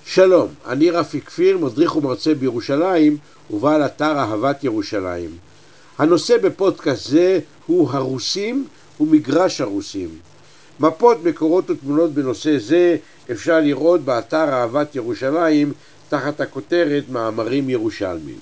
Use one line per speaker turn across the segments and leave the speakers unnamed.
שלום, אני רפי כפיר, מדריך ומרצה בירושלים ובעל אתר אהבת ירושלים. הנושא בפודקאסט זה הוא הרוסים ומגרש הרוסים. מפות, מקורות ותמונות בנושא זה אפשר לראות באתר אהבת ירושלים תחת הכותרת מאמרים ירושלמיים.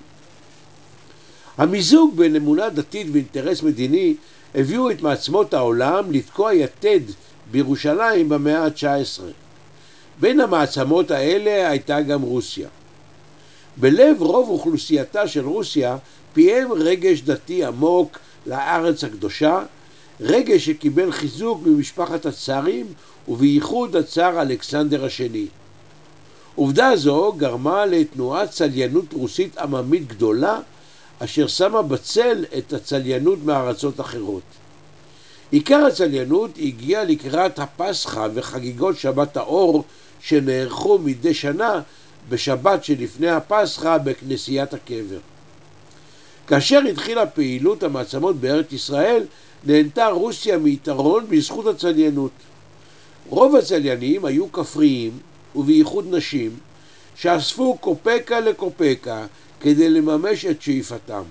המיזוג בין אמונה דתית ואינטרס מדיני הביאו את מעצמות העולם לתקוע יתד בירושלים במאה ה-19. בין המעצמות האלה הייתה גם רוסיה. בלב רוב אוכלוסייתה של רוסיה פיהם רגש דתי עמוק לארץ הקדושה, רגש שקיבל חיזוק ממשפחת הצארים ובייחוד הצאר אלכסנדר השני. עובדה זו גרמה לתנועת צליינות רוסית עממית גדולה אשר שמה בצל את הצליינות מארצות אחרות. עיקר הצליינות הגיע לקראת הפסחא וחגיגות שבת האור שנערכו מדי שנה בשבת שלפני הפסחא בכנסיית הקבר. כאשר התחילה פעילות המעצמות בארץ ישראל, נהנתה רוסיה מיתרון בזכות הצליינות. רוב הצליינים היו כפריים ובייחוד נשים שאספו קופקה לקופקה כדי לממש את שאיפתם.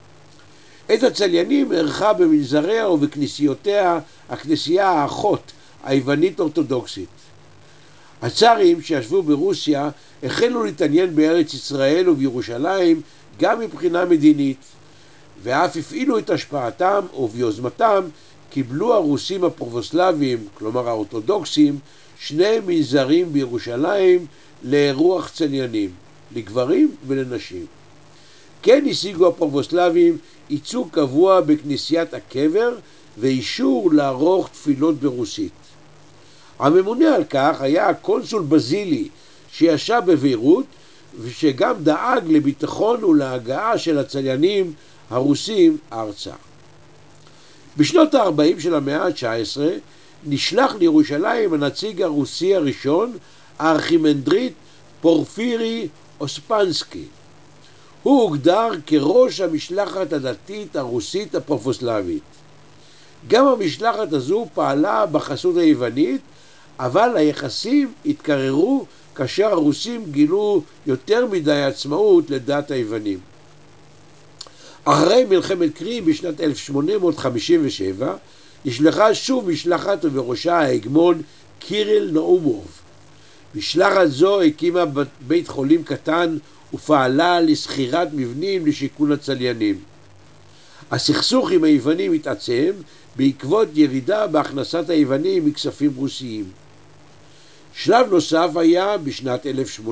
את הצליינים ערכה במנזריה ובכנסיותיה הכנסייה האחות היוונית אורתודוקסית. הצארים שישבו ברוסיה החלו להתעניין בארץ ישראל ובירושלים גם מבחינה מדינית, ואף הפעילו את השפעתם וביוזמתם קיבלו הרוסים הפרובוסלבים, כלומר האורתודוקסים, שני מנזרים בירושלים לאירוח צליינים, לגברים ולנשים. כן השיגו הפרובוסלבים ייצוג קבוע בכנסיית הקבר ואישור לערוך תפילות ברוסית. הממונה על כך היה הקונסול בזילי שישב בביירות ושגם דאג לביטחון ולהגעה של הצליינים הרוסים ארצה. בשנות ה-40 של המאה ה-19 נשלח לירושלים הנציג הרוסי הראשון, הארכימנדריט פורפירי אוספנסקי. הוא הוגדר כראש המשלחת הדתית הרוסית הפרובוסלבית. גם המשלחת הזו פעלה בחסות היוונית, אבל היחסים התקררו כאשר הרוסים גילו יותר מדי עצמאות לדת היוונים. אחרי מלחמת קרים בשנת 1857 נשלחה שוב משלחת ובראשה ההגמון קיריל נאומוב. משלחת זו הקימה בית חולים קטן ופעלה לסחירת מבנים לשיכון הצליינים. הסכסוך עם היוונים התעצם בעקבות ירידה בהכנסת היוונים מכספים רוסיים. שלב נוסף היה בשנת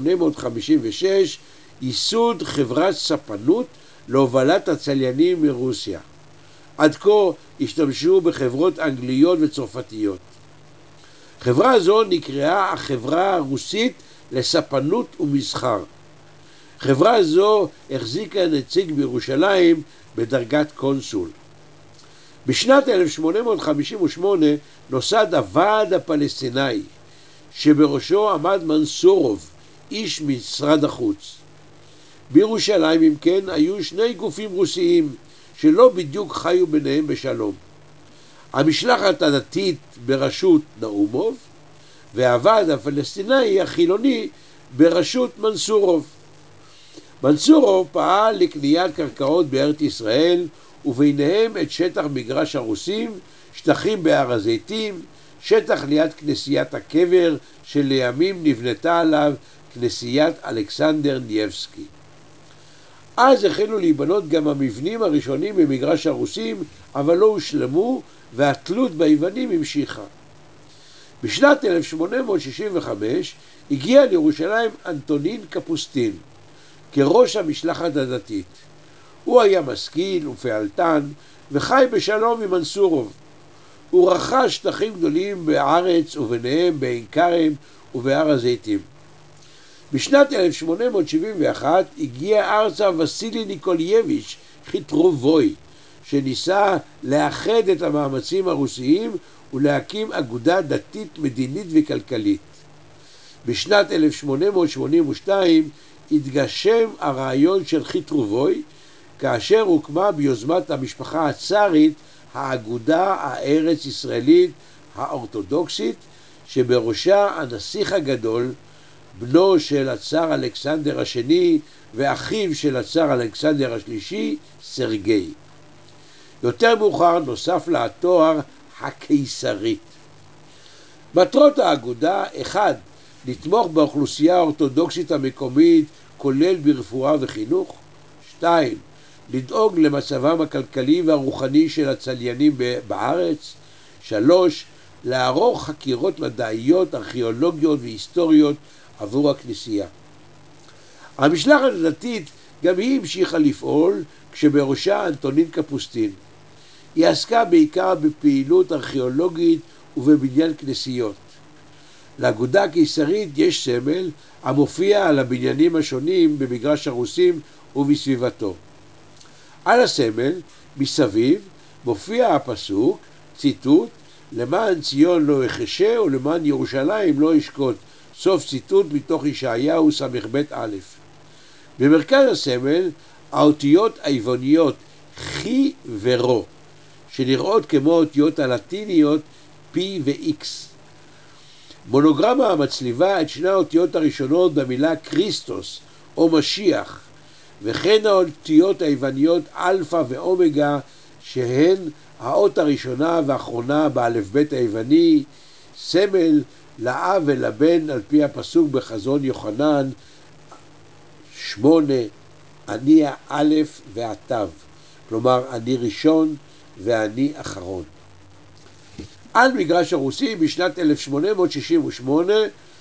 1856 ייסוד חברת ספנות להובלת הצליינים מרוסיה. עד כה השתמשו בחברות אנגליות וצרפתיות. חברה זו נקראה החברה הרוסית לספנות ומסחר. חברה זו החזיקה נציג בירושלים בדרגת קונסול. בשנת 1858 נוסד הוועד הפלסטיני, שבראשו עמד מנסורוב, איש משרד החוץ. בירושלים אם כן היו שני גופים רוסיים שלא בדיוק חיו ביניהם בשלום. המשלחת הדתית בראשות נאומוב והוועד הפלסטיני החילוני בראשות מנסורוב. מנסורוב פעל לקניית קרקעות בארץ ישראל וביניהם את שטח מגרש הרוסים, שטחים בהר הזיתים, שטח ליד כנסיית הקבר שלימים נבנתה עליו כנסיית אלכסנדר ניבסקי. אז החלו להיבנות גם המבנים הראשונים במגרש הרוסים, אבל לא הושלמו והתלות ביוונים המשיכה. בשנת 1865 הגיע לירושלים אנטונין קפוסטין כראש המשלחת הדתית. הוא היה משכיל ופעלתן וחי בשלום עם מנסורוב. הוא רכש שטחים גדולים בארץ וביניהם בעין כרם ובהר הזיתים. בשנת 1871 הגיע ארצה וסילי ניקולייביץ' חיטרובוי, שניסה לאחד את המאמצים הרוסיים ולהקים אגודה דתית, מדינית וכלכלית. בשנת 1882 התגשם הרעיון של חיטרובוי, כאשר הוקמה ביוזמת המשפחה הצארית האגודה הארץ ישראלית האורתודוקסית, שבראשה הנסיך הגדול בנו של הצאר אלכסנדר השני ואחיו של הצאר אלכסנדר השלישי, סרגי. יותר מאוחר נוסף לה התואר הקיסרית. מטרות האגודה: 1. לתמוך באוכלוסייה האורתודוקסית המקומית, כולל ברפואה וחינוך. 2. לדאוג למצבם הכלכלי והרוחני של הצליינים בארץ. 3. לערוך חקירות מדעיות, ארכיאולוגיות והיסטוריות עבור הכנסייה. המשלחת הדתית גם היא המשיכה לפעול, כשבראשה אנטונין קפוסטין. היא עסקה בעיקר בפעילות ארכיאולוגית ובבניין כנסיות. לאגודה הקיסרית יש סמל המופיע על הבניינים השונים במגרש הרוסים ובסביבתו. על הסמל מסביב מופיע הפסוק, ציטוט, למען ציון לא יחשה ולמען ירושלים לא ישקוט, סוף ציטוט מתוך ישעיהו ס"ב א'. במרכז הסמל האותיות היווניות חי ורו, שנראות כמו האותיות הלטיניות P ו-X. מונוגרמה המצליבה את שני האותיות הראשונות במילה קריסטוס או משיח, וכן האותיות היווניות אלפא ואומגה, שהן האות הראשונה והאחרונה באלף בית היווני, סמל לאב ולבן על פי הפסוק בחזון יוחנן 8, אני האלף והתו, כלומר אני ראשון ואני אחרון. על מגרש הרוסי בשנת 1868,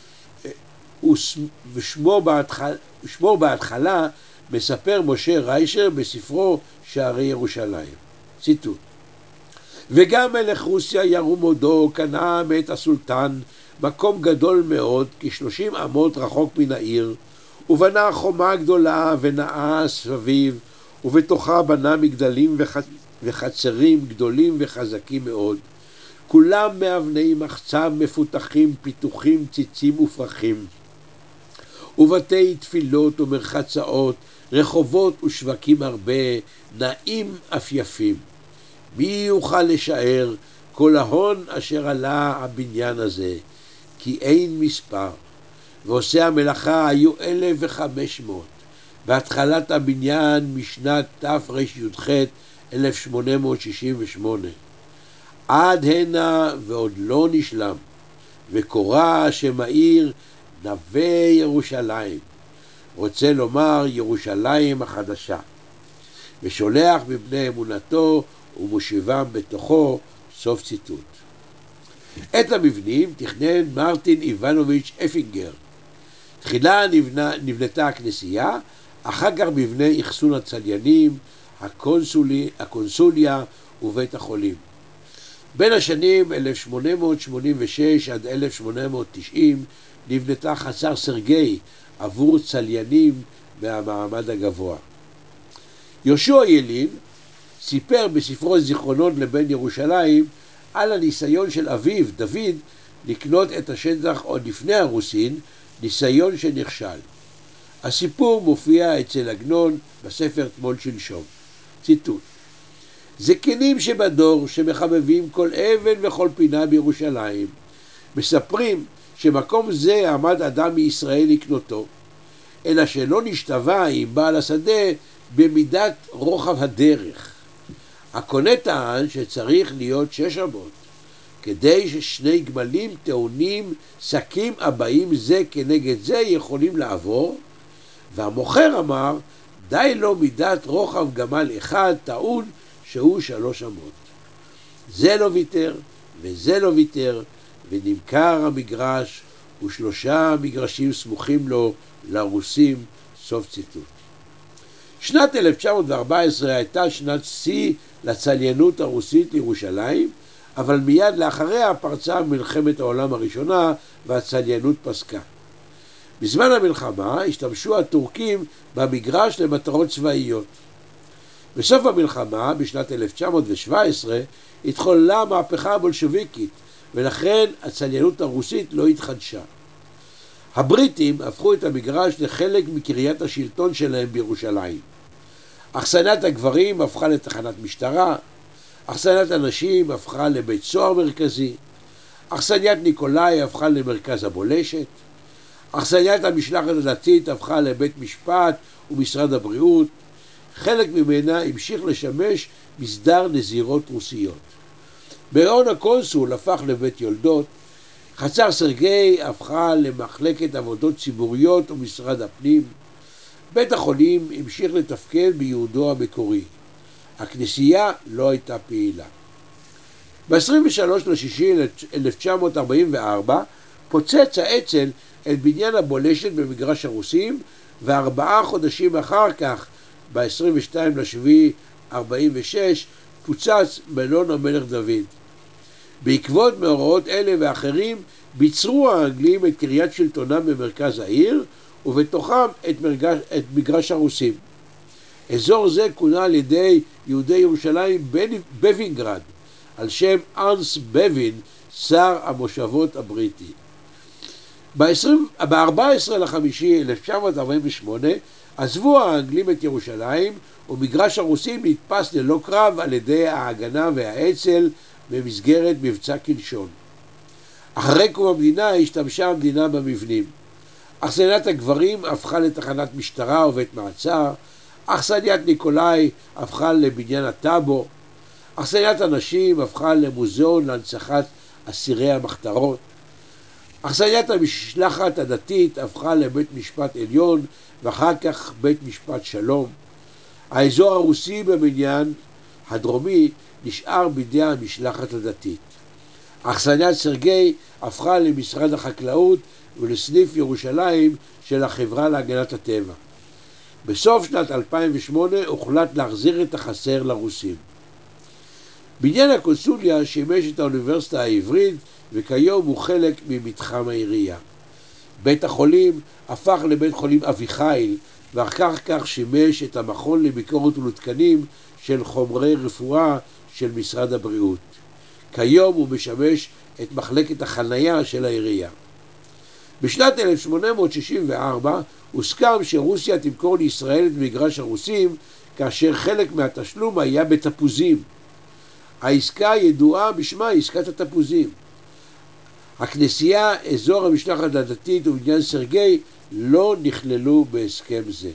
ושמו בהתחלה מספר משה ריישר בספרו שערי ירושלים. ציטוט: וגם מלך רוסיה ירום הודו קנה מאת הסולטן מקום גדול מאוד, כ30 אמות רחוק מן העיר, ובנה חומה גדולה ונאה סביב, ובתוכה בנה מגדלים וחצרים גדולים וחזקים מאוד, כולם מאבני מחצב מפותחים, פיתוחים, ציצים ופרחים, ובתי תפילות ומרחצאות, רחובות ושווקים הרבה, נעים אף יפים. מי יוכל לשער כל ההון אשר עלה הבניין הזה, כי אין מספר. ועושי המלאכה היו 1,500, בהתחלת הבניין משנת תרי"ח 1868. עד הנה ועוד לא נשלם, וקורא שם העיר נווה ירושלים, רוצה לומר ירושלים החדשה, ושולח מבני אמונתו ומושיבם בתוכו, סוף ציטוט. את המבנים תכנן מרטין איבנוביץ' אפינגר. תחילה נבנתה הכנסייה, אחר כך מבנה אחסון הצליינים, הקונסוליה ובית החולים. בין השנים 1886 עד 1890 נבנתה חצר סרגי עבור צליינים מהמעמד הגבוה. יהושע ילין סיפר בספרו זיכרונות לבן ירושלים על הניסיון של אביו דוד לקנות את השטח עוד לפני הרוסין, ניסיון שנכשל. הסיפור מופיע אצל עגנון בספר תמול שלשום. ציטוט: זקנים שבדור שמחבבים כל אבן וכל פינה בירושלים מספרים שמקום זה עמד אדם מישראל לקנותו, אלא שלא נשתווה עם בעל השדה במידת רוחב הדרך. הקונה טען שצריך להיות 6 אמות, כדי ששני גמלים טעונים שקים הבאים זה כנגד זה יכולים לעבור, והמוכר אמר די לו מידת רוחב גמל אחד טעון שהוא 3 אמות. זה לא ויתר וזה לא ויתר, ונמכר המגרש ו3 מגרשים סמוכים לו לרוסים, סוף ציטוט. שנת 1914 הייתה שנת שיא לצליינות הרוסית לירושלים, אבל מיד לאחריה פרצה מלחמת העולם הראשונה והצליינות פסקה. בזמן המלחמה השתמשו הטורקים במגרש למטרות צבאיות. בסוף המלחמה, בשנת 1917, התחוללה המהפכה הבולשביקית, ולכן הצליינות הרוסית לא התחדשה. הבריטים הפכו את המגרש לחלק מקריית השלטון שלהם בירושלים. אכסנת הגברים הפכה לתחנת משטרה, אכסנת הנשים הפכה לבית סוהר מרכזי, אכסניית ניקולאי הפכה למרכז הבולשת. אכסניית המשלחת הדתית הפכה לבית משפט ומשרד הבריאות. חלק ממנה המשיך לשמש מסדר נזירות רוסיות. בהון הקונסול הפך לבית יולדות. חצר סרגי הפכה למחלקת עבודות ציבוריות ומשרד הפנים. בית החולים המשיך לתפקד בייעודו המקורי. הכנסייה לא הייתה פעילה. ב-23/6/1944 פוצץ האצ"ל את בניין הבולשת במגרש הרוסים, ו4 חודשים אחר כך, ב-22/7/46, פוצץ מלון המלך דוד. בעקבות מאורעות אלה ואחרים ביצרו האנגלים את קריית שלטונם במרכז העיר, ובתוכם את מגרש הרוסים. אזור זה כונה על ידי יהודי ירושלים בווינגרד, על שם ארנס בווין, שר המושבות הבריטי. ב-14/5/1948 עזבו האנגלים את ירושלים, ומגרש הרוסים נתפס ללא קרב על ידי ההגנה והאצ"ל במסגרת מבצע קלשון. אחרי קום המדינה השתמשה המדינה במבנים. אכסניית הגברים הפכה לתחנת משטרה ובית מעצר. אכסניית ניקולאי הפכה לבניין הטאבו. אכסניית הנשים הפכה למוזיאון להנצחת אסירי המחתרות. אכסניית המשלחת הדתית הפכה לבית משפט עליון ואחר כך בית משפט שלום. האזור הרוסי בבניין הדרומי נשאר בידי המשלחת הדתית. אכסניית סרגי הפכה למשרד החקלאות ולסניף ירושלים של החברה להגנת הטבע. בסוף שנת 2008 הוחלט להחזיר את החסר לרוסים. בניין הקונסוליה שימש את האוניברסיטה העברית, וכיום הוא חלק ממתחם העירייה. בית החולים הפך לבית חולים אביחיל, ואחר כך שימש את המכון לביקורת ולתקנים של חומרי רפואה של משרד הבריאות. כיום הוא משמש את מחלקת החנייה של העירייה. בשנת 1864 הוסכם שרוסיה תמכור לישראל את מגרש הרוסים, כאשר חלק מהתשלום היה בתפוזים. העסקה ידועה בשמה עסקת התפוזים. הכנסייה, אזור המשלחת הדתית ובניין סרגי לא נכללו בהסכם זה.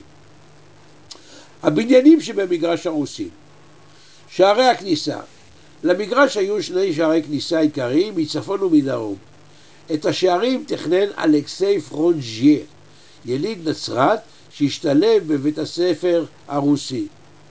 הבניינים שבמגרש הרוסים. שערי הכניסה. למגרש היו 2 שערי כניסה עיקריים מצפון ומדרום. את השערים תכנן אלכסיי פרונז'יה, יליד נצרת שהשתלב בבית הספר הרוסי.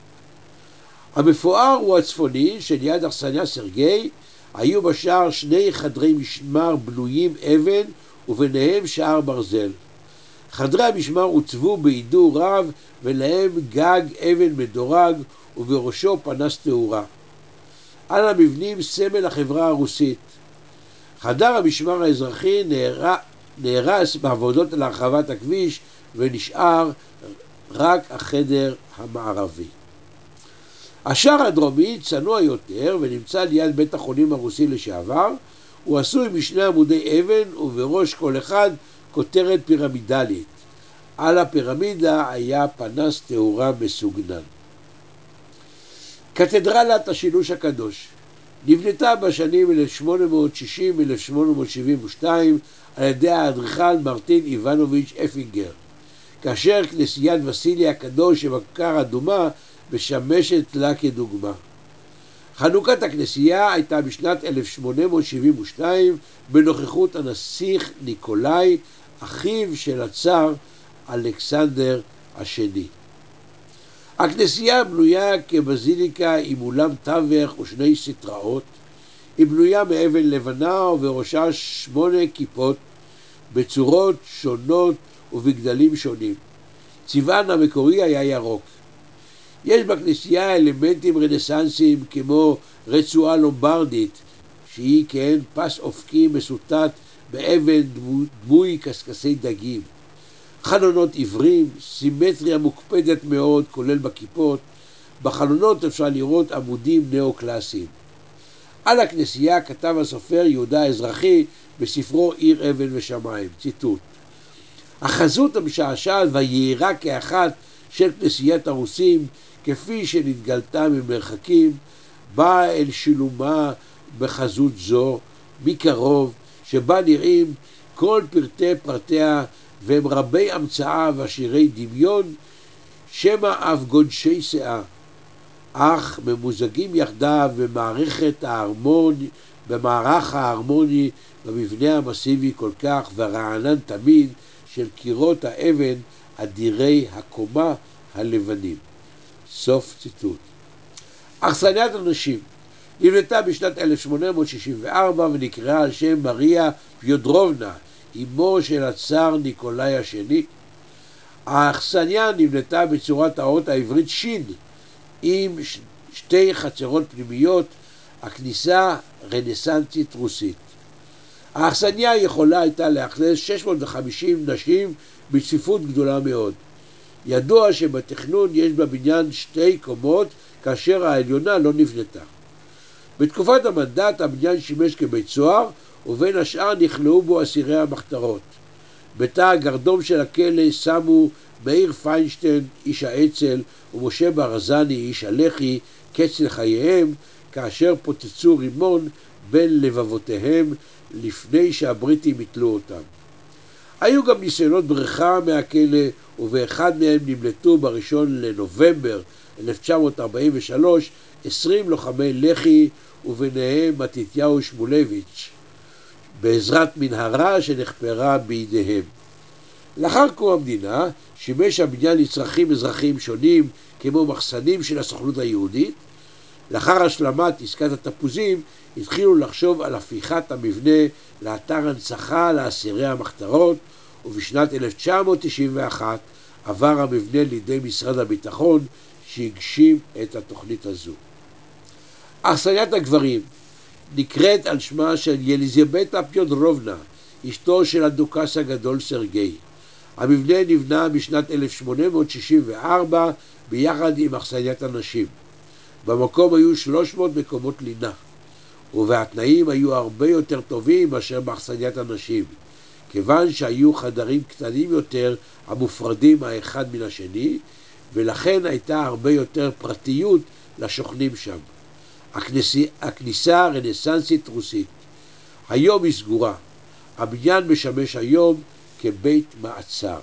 המפואר הוא הצפוני שליד אכסניה סרגי. היו בשער 2 חדרי משמר בנויים אבן וביניהם שער ברזל. חדרי המשמר הוצבו בהידור רב ולהם גג אבן מדורג ובראשו פנס תאורה. על המבנים סמל החברה הרוסית. חדר המשמר האזרחי נהרס בעבודות להרחבת הכביש ונשאר רק החדר המערבי. השער הדרומי צנוע יותר ונמצא ליד בית החולים הרוסי לשעבר. הוא עשוי משני עמודי אבן ובראש כל אחד כותרת פירמידלית. על הפירמידה היה פנס תאורה מסוגנן. קתדרלת השילוש הקדוש נבנתה בשנים 1860-1872 על ידי האדריכל מרטין איבנוביץ' אפינגר, כאשר כנסיית וסילי הקדוש שבכיכר אדומה משמשת לה כדוגמה. חנוכת הכנסייה הייתה בשנת 1872 בנוכחות הנסיך ניקולאי, אחיו של הצאר אלכסנדר השני. הכנסייה בנויה כבזיליקה עם אולם תווך ושני סטראות. היא בנויה מאבן לבנה ובראשה 8 כיפות בצורות שונות ובגדלים שונים. צבען המקורי היה ירוק. יש בכנסייה אלמנטים רנסנסיים כמו רצועה לומברדית, שהיא כעין פס אופקי מסוטט באבן דמוי קשקשי דגים. חלונות עיוורים, סימטריה מוקפדת מאוד כולל בכיפות. בחלונות אפשר לראות עמודים נאו-קלאסיים. על הכנסייה כתב הסופר יהודה האזרחי בספרו עיר אבן ושמיים, ציטוט: החזות המשעשעת והיהירה כאחת של כנסיית הרוסים, כפי שנתגלתה ממרחקים, באה אל שילומה בחזות זו מקרוב, שבה נראים כל פרטי פרטיה והם רבי המצאה ועשירי דמיון, שמא אף גודשי שאה, אך ממוזגים יחדיו במערך ההרמוני, במבנה המסיבי כל כך והרענן תמיד של קירות האבן אדירי הקומה הלבנים. סוף ציטוט. אכסניית הנשים נבנתה בשנת 1864 ונקראה על שם מריה פיודרובנה, אמו של הצאר ניקולאי השני. האכסניה נבנתה בצורת האות העברית שין, עם שתי חצרות פנימיות, הכניסה רנסנסית רוסית. האכסניה יכולה הייתה לאכלס 650 נשים בצפיפות גדולה מאוד. ידוע שבתכנון יש בבניין 2 קומות, כאשר העליונה לא נבנתה. בתקופת המנדט הבניין שימש כבית סוהר, ובין השאר נכלאו בו אסירי המחתרות. בתא הגרדום של הכלא שמו מאיר פיינשטיין, איש האצ"ל, ומשה ברזני, איש הלח"י, קץ לחייהם, כאשר פוצצו רימון בין לבבותיהם לפני שהבריטים יתלו אותם. היו גם ניסיונות בריחה מהכלא, ובאחד מהם נמלטו ב1 לנובמבר 1943 20 לוחמי לח"י, וביניהם מתתיהו שמולביץ', בעזרת מנהרה שנחפרה בידיהם. לאחר קום המדינה שימש הבניין לצרכים אזרחיים שונים, כמו מחסנים של הסוכנות היהודית. לאחר השלמת עסקת התפוזים התחילו לחשוב על הפיכת המבנה לאתר הנצחה לאסירי המחתרות, ובשנת 1991 עבר המבנה לידי משרד הביטחון, שהגשים את התוכנית הזו. אכסניית הגברים נקראת על שמה של יליזבטה פיודרובנה, אשתו של הדוכס הגדול סרגי. המבנה נבנה בשנת 1864 ביחד עם אכסניית הנשים. במקום היו 300 מקומות לינה, והתנאים היו הרבה יותר טובים מאשר באכסניית הנשים, כיוון שהיו חדרים קטנים יותר המופרדים האחד מן השני, ולכן הייתה הרבה יותר פרטיות לשוכנים שם. הכניסה רנסנסית רוסית. היום היא סגורה. הבניין משמש היום כבית מעצר.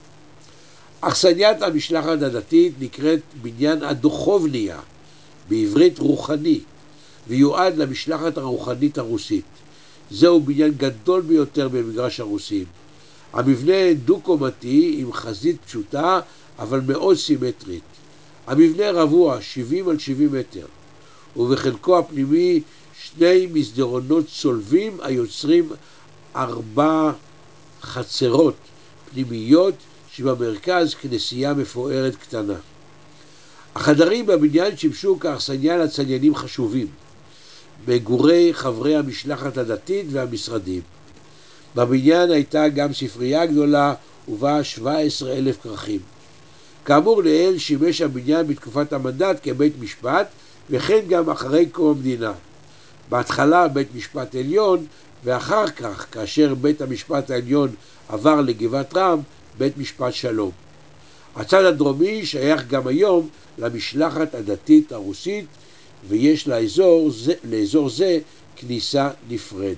אכסניית המשלחת הדתית נקראת בניין הדוכובניה, בעברית רוחני, ויועד למשלחת הרוחנית הרוסית. זהו בניין גדול ביותר במגרש הרוסים. המבנה דו-קומתי עם חזית פשוטה אבל מאוד סימטרית. המבנה רבוע 70 על 70 מטר, ובחלקו הפנימי 2 מסדרונות צולבים היוצרים 4 חצרות פנימיות, שבמרכז כנסייה מפוארת קטנה. החדרים בבניין שימשו כאכסניה לצליינים חשובים, מגורי חברי המשלחת הדתית והמשרדים. בבניין הייתה גם ספרייה גדולה ובה 17,000 כרכים. כאמור לעיל שימש הבניין בתקופת המנדט כבית משפט, וכן גם אחרי קום המדינה. בהתחלה בית משפט עליון, ואחר כך, כאשר בית המשפט העליון עבר לגבעת רם, בית משפט שלום. הצד הדרומי שייך גם היום למשלחת הדתית הרוסית, ויש לאזור זה כניסה נפרדת.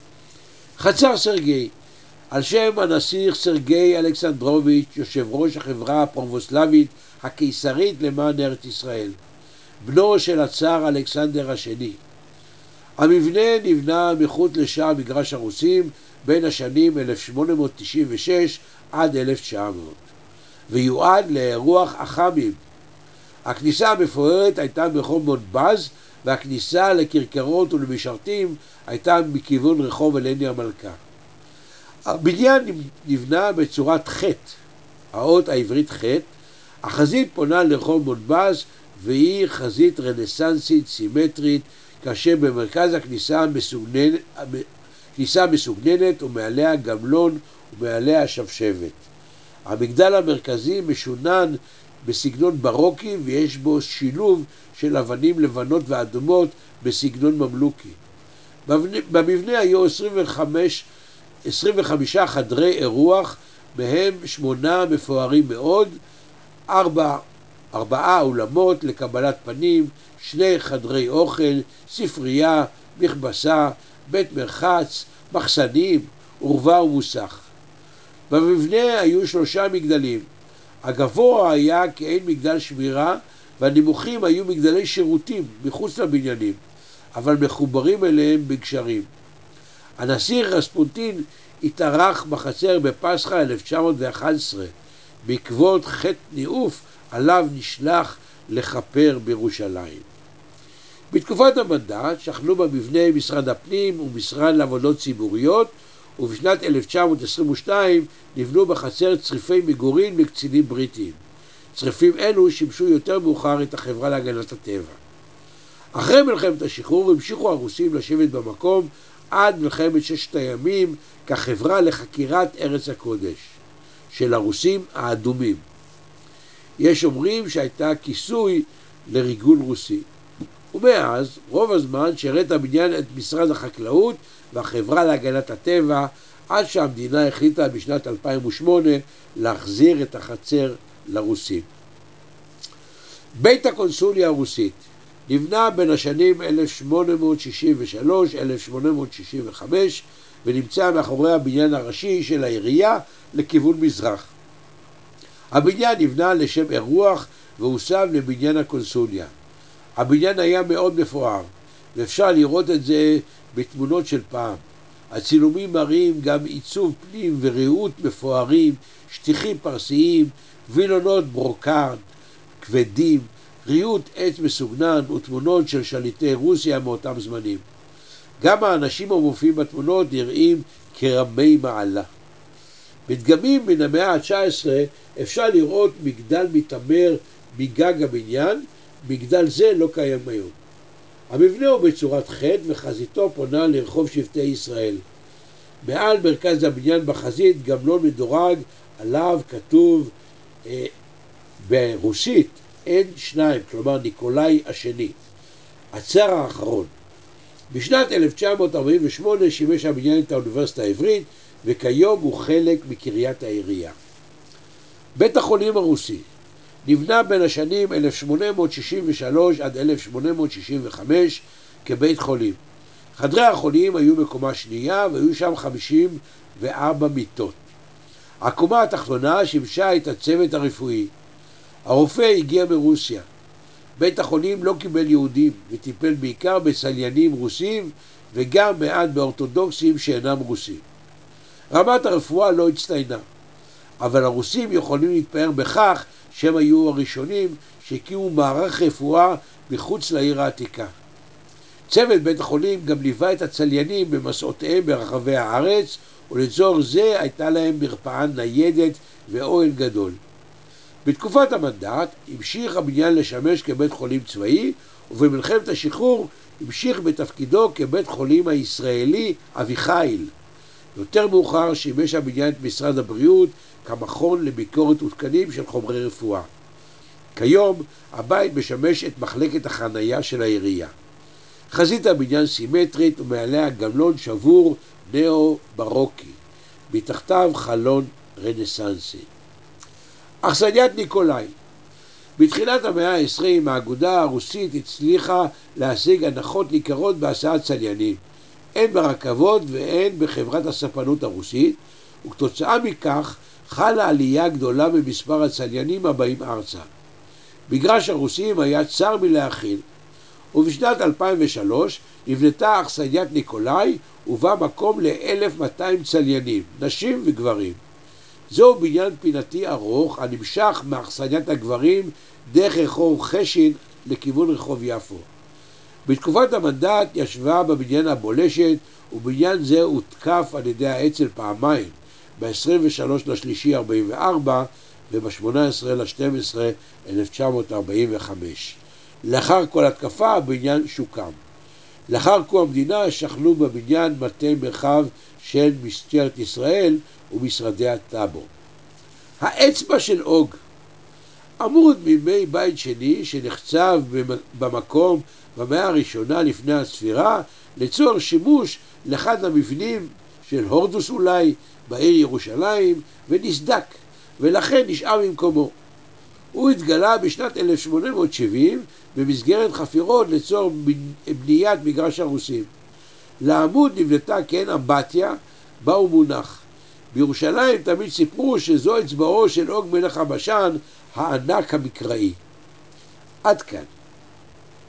חצר סרגי, על שם הנסיך סרגי אלכסנדרוביץ', יושב ראש החברה הפרובוסלבית הקיסרית למען ארץ ישראל, בנו של הצאר אלכסנדר השני. המבנה נבנה מחוץ לשער מגרש הרוסים בין השנים 1896 עד 1900, ויועד לאירוח אח"מים. הכניסה המפוארת הייתה ברחוב מונבז, והכניסה לכרכרות ולמשרתים הייתה מכיוון רחוב הלני המלכה. הבניין נבנה בצורת חטא, האות העברית חטא. החזית פונה לרחוב מונבז, והיא חזית רנסנסית סימטרית, כאשר במרכז הכניסה מסוגננת ומעליה גמלון ומעליה שבשבת. המגדל המרכזי משונן בסגנון ברוקי, ויש בו שילוב של אבנים לבנות ואדומות בסגנון ממלוכי. במבנה היו 25 חדרי אירוח, מהם 8 מפוארים מאוד, 4 אולמות לקבלת פנים, 2 חדרי אוכל, ספרייה, מכבסה, בית מרחץ, מחסנים, עורבה ומוסך. במבנה היו 3 מגדלים. הגבוה היה כעין מגדל שמירה, והנמוכים היו מגדלי שירותים מחוץ לבניינים, אבל מחוברים אליהם בגשרים. הנשיא רספוטין התארח בחצר בפסחא 1911, בעקבות חטא ניאוף עליו נשלח לכפר בירושלים. בתקופת המנדט שכנו במבנה משרד הפנים ומשרד לעבודות ציבוריות, ובשנת 1922 נבנו בחצר צריפי מגורים לקצינים בריטים. צריפים אלו שימשו יותר מאוחר את החברה להגנת הטבע. אחרי מלחמת השחרור המשיכו הרוסים לשבת במקום עד מלחמת 6 הימים כחברה לחקירת ארץ הקודש של הרוסים האדומים. יש אומרים שהייתה כיסוי לריגול רוסי. ומאז רוב הזמן שירת הבניין את משרד החקלאות והחברה להגנת הטבע, עד שהמדינה החליטה בשנת 2008 להחזיר את החצר לרוסים. בית הקונסוליה הרוסית נבנה בין השנים 1863-1865 ונמצא מאחורי הבניין הראשי של העירייה לכיוון מזרח. הבניין נבנה לשם אירוח והוסב לבניין הקונסוליה. הבניין היה מאוד מפואר, ואפשר לראות את זה בתמונות של פעם. הצילומים מראים גם עיצוב פנים וריהוט מפוארים, שטיחים פרסיים, וילונות ברוקארד כבדים, ריהוט עץ מסוגנן ותמונות של שליטי רוסיה מאותם זמנים. גם האנשים המופיעים בתמונות נראים כרמי מעלה. בדגמים מן המאה ה-19 אפשר לראות מגדל מתעמר מגג הבניין. מגדל זה לא קיים היום. המבנה הוא בצורת חד וחזיתו פונה לרחוב שבטי ישראל. מעל מרכז הבניין בחזית גמלון מדורג, עליו כתוב ברוסית N2, כלומר ניקולאי השני, הצאר האחרון. בשנת 1948 שימש הבניין את האוניברסיטה העברית, וכיום הוא חלק מקריית העירייה. בית החולים הרוסי נבנה בין השנים 1863 עד 1865 כבית חולים. חדרי החולים היו בקומה שנייה והיו שם 54 מיטות. הקומה התחתונה שימשה את הצוות הרפואי. הרופא הגיע מרוסיה. בית החולים לא קיבל יהודים וטיפל בעיקר בצליינים רוסים וגם מעט באורתודוקסים שאינם רוסים. רמת הרפואה לא הצטיינה, אבל הרוסים יכולים להתפאר בכך שהם היו הראשונים שהקימו מערך רפואה מחוץ לעיר העתיקה. צוות בית החולים גם ליווה את הצליינים במסעותיהם ברחבי הארץ, ולצורך זה הייתה להם מרפאה ניידת ואוהל גדול. בתקופת המנדט המשיך הבניין לשמש כבית חולים צבאי, ובמלחמת השחרור המשיך בתפקידו כבית חולים הישראלי אביחיל. יותר מאוחר שימש הבניין את משרד הבריאות כמכון לביקורת ותקנים של חומרי רפואה. כיום הבית משמש את מחלקת החנייה של העירייה. חזית הבניין סימטרית ומעליה גמלון שבור נאו-ברוקי, מתחתיו חלון רנסנסי. אכסניית ניקולאי. בתחילת המאה ה-20 האגודה הרוסית הצליחה להשיג הנחות ניכרות בהסעת צליינים, הן ברכבות והן בחברת הספנות הרוסית, וכתוצאה מכך חלה עלייה גדולה במספר הצליינים הבאים ארצה. מגרש הרוסים היה צר מלהכיל, ובשנת 2003 נבנתה אכסניית ניקולאי ובה מקום ל-1,200 צליינים, נשים וגברים. זהו בניין פינתי ארוך הנמשך מאכסניית הגברים דרך רחוב חשין לכיוון רחוב יפו. בתקופת המנדט ישבה בבניין הבולשת, ובניין זה הותקף על ידי האצ"ל פעמיים, ב-23/3/44 וב-18/12/1945. לאחר כל התקפה הבניין שוקם. לאחר קום המדינה שכנו בבניין מטה מרחב של משטרת ישראל ומשרדי הטאבו. האצבע של אוג, עמוד מימי בית שני שנחצב במקום במאה הראשונה לפני הספירה לצורך שימוש לאחד המבנים של הורדוס אולי בעיר ירושלים, ונסדק ולכן נשאר במקומו. הוא התגלה בשנת 1870 במסגרת חפירות לצורך בניית מגרש הרוסים. לעמוד נבנתה כעין אמבטיה בה הוא מונח. בירושלים תמיד סיפרו שזו אצבעו של אוג מלך הבשן, הענק המקראי. עד כאן.